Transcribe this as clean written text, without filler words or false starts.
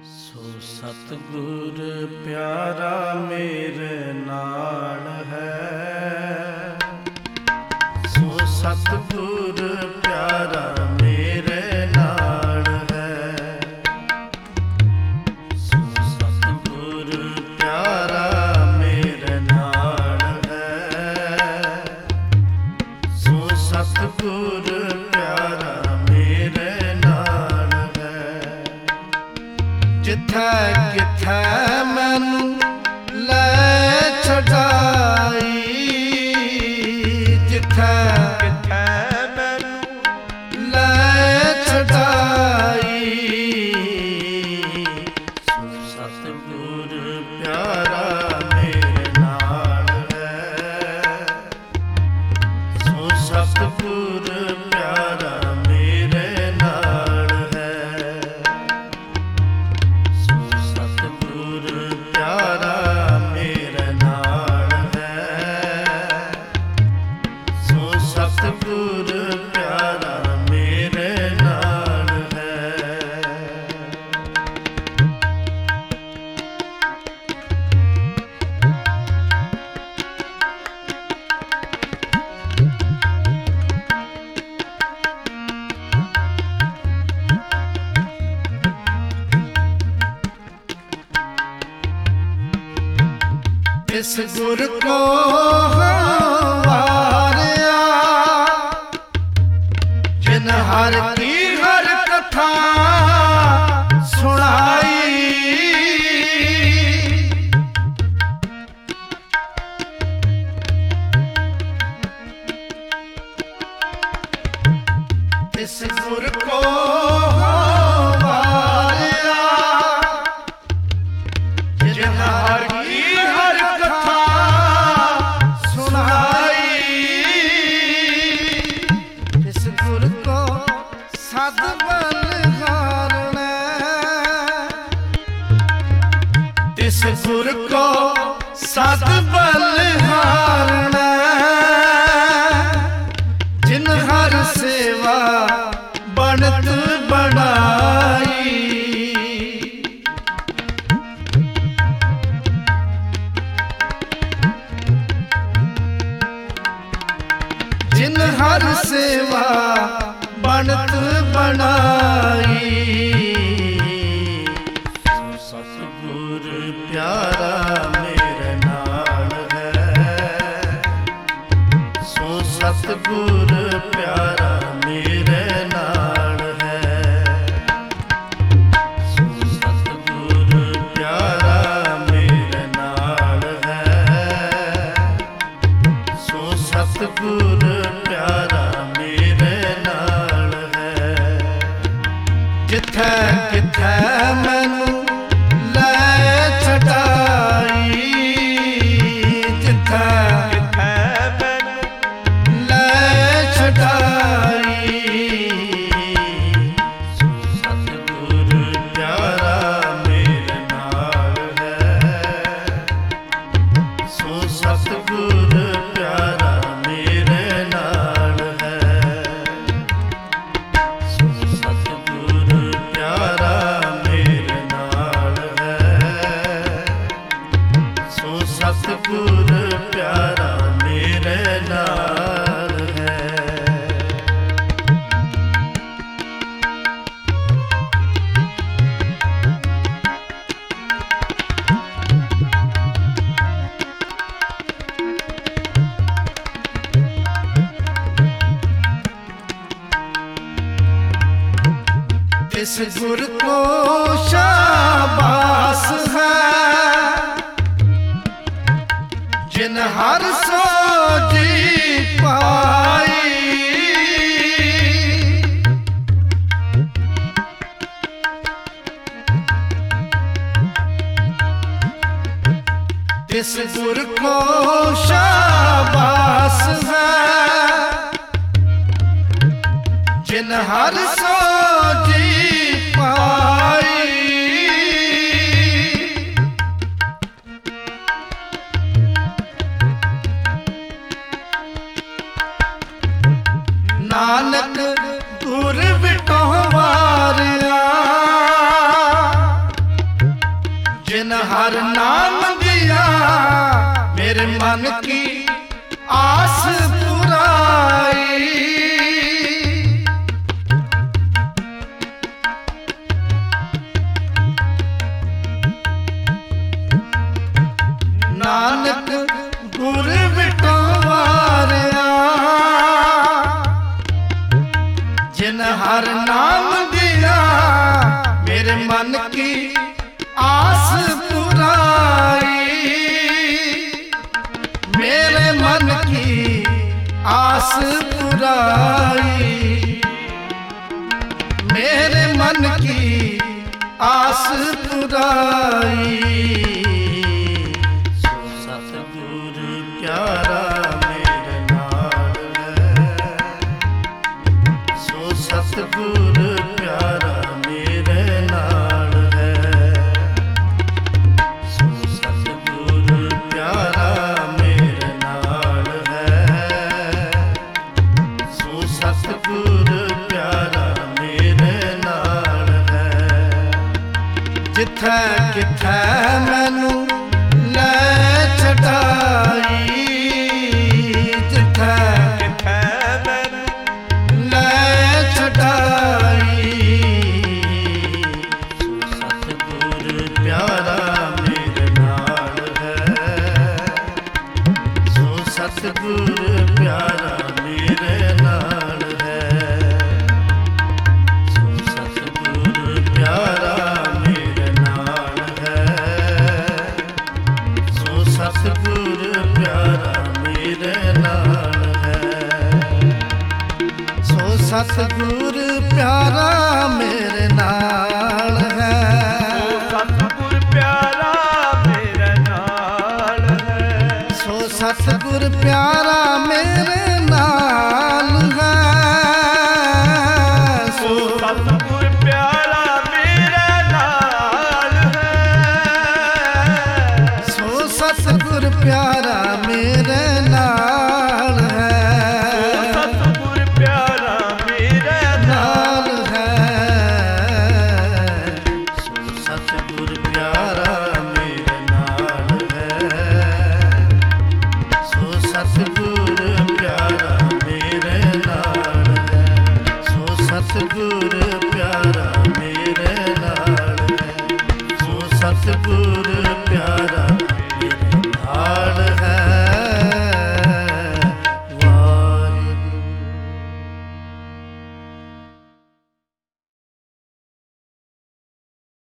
ਸੋ ਸਤਿਗੁਰ ਪਿਆਰਾ ਮੇਰੇ ਨਾਲ ਹੈ, ਸੋ ਸਤਿਗੁਰ ਪਿਆਰਾ ਮੇਰੇ ਨਾਲ ਹੈ, ਸੋ ਸਤਿਗੁਰ ਪਿਆਰਾ ਮੇਰੇ ਨਾਲ ਹੈ, ਸੋ ਸਤਿਗੁਰ ਪਿਆਰਾ ਮੇਰੇ ਨਾਲ ਹੈ। ਜਿੱਥੇ ਕਿੱਥੇ ਮੈਨੂੰ ਲੈ ਛਡਾਈ, ਜਿੱਥੇ ਕਿੱਥੇ ਮੈਨੂੰ ਲੈ ਛਡਾਈ, ਸੋ ਸਤਿਗੁਰ ਪਿਆਰਾ ਮੇਰੇ ਨਾਲ ਹੈ, ਸੋ ਸਤਿਗੁਰ ਪਿਆਰਾ ਮੇਰੇ ਨਾਲ ਹੈ, ਸੋ ਸਤਿਗੁਰ ਪਿਆਰਾ ਮੇਰੇ ਨਾਲ ਹੈ, ਸੋ ਸਤਿਗੁਰ ਪਿਆਰਾ ਮੇਰੇ ਨਾਲ ਹੈ। ਇਸ ਗੁਰ ਕੋ ਵਾਰਿਆ, ਜਿਨ ਹਰ ਕੀ ਹਰ ਕਥਾ ਸੁਣਾਈ, ਇਸ ਗੁਰ ਕੋ ਵਾਰਿਆ, ਜਿਨ ਹਰ ਕੀ ਹਰ ਕਥਾ ਸੁਣਾਈ, ਇਸ ਗੁਰ ਕੋ ਸਦ ਬਲਿਹਾਰਣਾ, ਇਸ ਗੁਰ ਕੋ ਸਦ ਬਲਿਹਾਰਣਾ, ਜਿਨ ਹਰ ਸੇਵਾ ਬਣਤ ਬਣਾਈ, ਜਿਨ ਹਰ ਸੇਵਾ ਬਣਤ ਬਣਾਈ, ਸੋ ਸਤਿਗੁਰ ਪਿਆਰਾ ਮੇਰੇ ਨਾਲ ਹੈ, ਸੋ ਸਤਿਗੁਰ ਪਿਆਰਾ ਮੇਰੇ ਨਾਲ ਹੈ, ਸੋ ਸਤਿਗੁਰ ਪਿਆਰਾ ਮੇਰੇ ਨਾਲ ਹੈ, ਸੋ ਸਤਿਗੁਰ ਪਿਆਰਾ ਮੇਰੇ ਨਾਲ ਹੈ। ਜਿੱਥੇ ਕਿੱਥੇ ਮੈਨੂੰ ਲੈ ਛਡਾਈ, ਜਿੱਥੇ ਕਿੱਥੇ ਮੈਨੂੰ ਲੈ ਛਡਾਈ, ਸੋ ਸਤਿਗੁਰ ਪਿਆਰਾ ਮੇਰੇ ਨਾਲ ਹੈ, ਸੋ ਸਤਿਗੁਰ ਪਿਆਰਾ ਮੇਰੇ ਨਾਲ ਹੈ, ਸੋ ਸਤਿਗੁਰ ਪਿਆਰਾ ਮੇਰੇ ਨਾਲ ਹੈ, ਸੋ ਸਤਿਗੁਰ ਪਿਆਰਾ ਮੇਰੇ ਨਾਲ ਹੈ। इस गुर को शाबाश है, जिन हर सोजी पाई, इस गुर को शाबाश है, जिन हर सोजी पाई, नानक गुर विटो वारिया, हर नाम दिया मेरे मन की आस पुराई। नानक गुर विटो वारिया जिन हर नाम दिया मेरे मन की आस पुराई। मेरे मन की आस पुराई। मेरे मन की आस पुराई। सतगुर प्यारा मेरे नाल है। सो सतगुर प्यारा मेरे नाल है। सो सतगुर प्यारा मेरे नाल है। सो सतगुर प्यारा मेरे नाल है। जिथे किथे मैनू ले छटाई। जिथे किथे मैनू ले छटाई। सतगुर प्यारा मेरे नाल है। सो सतगुर प्यारा मेरे नाल है। सो सतगुर प्यारा मेरे नाल है। सो सतगुर प्यारा मेरे नाल है। सो सतगुर प्यारा मेरे नाल है। सतगुर प्यारा मेरे नाल है। सो सतगुर प्यारा